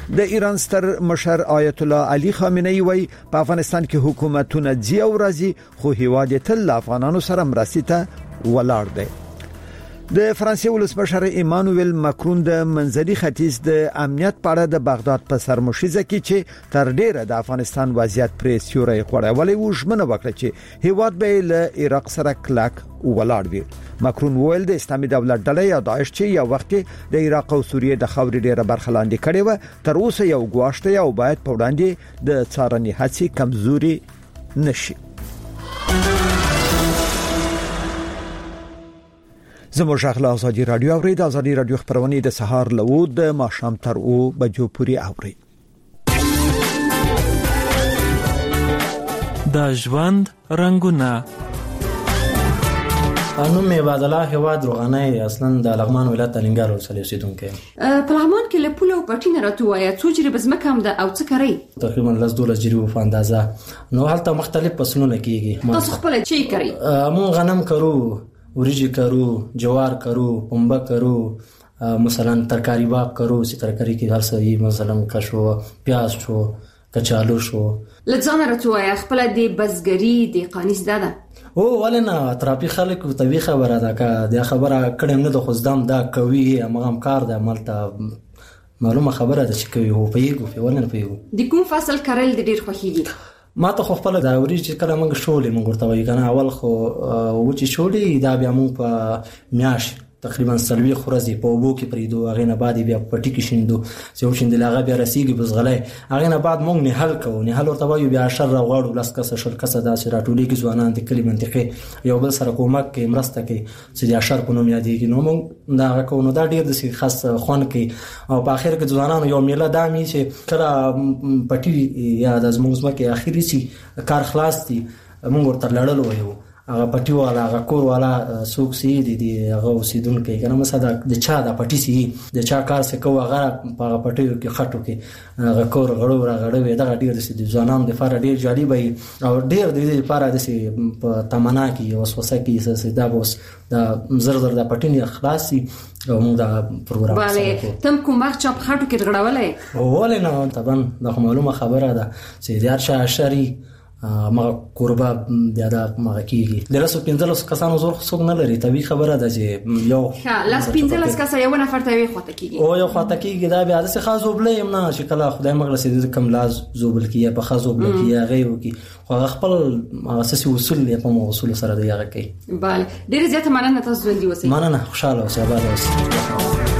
د ایران ستر مشر آیت الله علي خامنه‌ای وایي په افغانستان کې حکومتونه ځي او راځي خو هیواد تل افغانانو سره مرستې ته ولاړ دی. د فرانسې ولسمشر ایمانوئل ماکرون د منځني ختیځ د امنیت په اړه د بغداد په سرمشیزه کې چې تر ډیره د افغانستان وضعیت پرې سیوری خوړولې و ژمنه وکړه چې هیواد به له عراق سره کلک ولاړ وي. ماکرون ویل د اسلامي دولت ډلې یا داعش چې یو وخت د عراق او سوریې د خاورې ډیره برخه لاندې کړې و تر اوسه یو ګواښ دی او باید په وړاندې د څارنې هڅې کمزوري نشي. زموږ اخلاق ازادي رادیو اورید ازادي رادیو خبرونه د سهار لوو د ماښام تر 2 بجو پورې اوري. د ژوند رنگونه نوم می عبدالله هواد روغانه اصلا د لغمان ولایت الینګار ولسوالۍ اوسیدونکی. په لغمان کې له پوله او پټینه راټویا څو جری بزمکه هم د او څه کوي تقریبا 12 جری په اندازه نو هلته مختلف فصلونه کیږي. تاسو خپل چی کوي؟ مون غنم کرو، وریجی کرو، جوار کرو، پنبه کرو، مثلا ترکاری باغ کرو چې ترکاری کې هر څه مثلا کشو، پیاز شو، کچالو شو. لځانه راټویا خپل د بزګری د قانیس داده او ولنه تراپی خلک طبي خبره ده که د خبره کړم نه د خوځدم دا کوي امغام کار ده ملته معلومه خبره ده چې کوي هو پیګو په ولنه پیګو د کوم فصل کارل د ډیر خوخيږي. ما ته خو خپل دا وري چې کله موږ شولې موږ ورته وایو کنه اول خو و چې شولې دا بیا موږ په میاش تقریبا سلوي خورزي په وبو کې پریدو هغه نه بعد بیا پټي کې شیندو چې هم شیندل هغه بیا رسیږي بس غلې هغه نه بعد موږ نه حل کوو نه حل ورته وایو بیا شر غواړو لاس کسه شل کسه دا چې راټولې کې ځوانان د کلی منطقه یو بل سره کومک کې مرسته کې چې دا شر په نوم یادېږي نو موږ دا کو نو دا ډیر د خاص خوان کې او په اخر کې ځوانان یو میله دامي چې کله پټي یا د زموږ مکه اخیری سي کار خلاص دي موږ ورته لړل وایو هغه پټي والا هغه کور والا سوق سي دي هغه اوسیدونکو کنه مثلا د چا د پټي سي د چا کار څه کوه هغه په پټي کې خټو کې هغه کور غړو راغړو دا ډیر د ځوانان د فار ډیر جالب او ډیر د لپاره د په تمنا کې وسوسه کې څه دا بوس د زر د پټي نه خلاصي او موږ دا پروګرام سره تم کوم وخت چا خټو کې غړولې ولنه طبعا د معلومه خبره ده چې د ارشا شری ما قربا بیا دا ما کیږي د لاسو 15 کسانو زور څوک نه لري طبي خبره ده چې یو لاس 15 کس یو نفر ته وي خواته کیږي او یو خواته کیږي دا بیا د څه خاص وبلې نه چې کله خدای مغلسي د کم لاز زوبل کیه په خاص وبل کیه غيو کی خو خپل اساسي اصول یې په اصول سره دی هغه کوي. bale ډیر زیاته مننه تاسو ژوندۍ اوسئ. مننه خوشاله اوسئ آباد اوسئ.